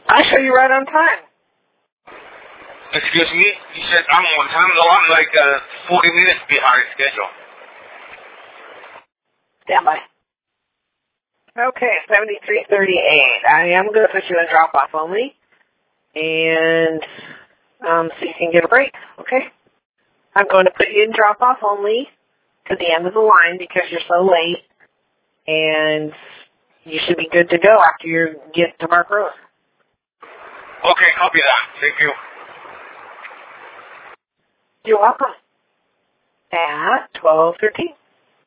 I show you right on time. Excuse me? You said I'm on time? No, I'm like 40 minutes behind schedule. Stand by. Okay, 7338. I am going to put you in drop-off only. And so you can get a break, okay? I'm going to put you in drop-off only to the end of the line because you're so late. And you should be good to go after you get to Mark Rose. Okay, copy that. Thank you. You're welcome. At 12:13.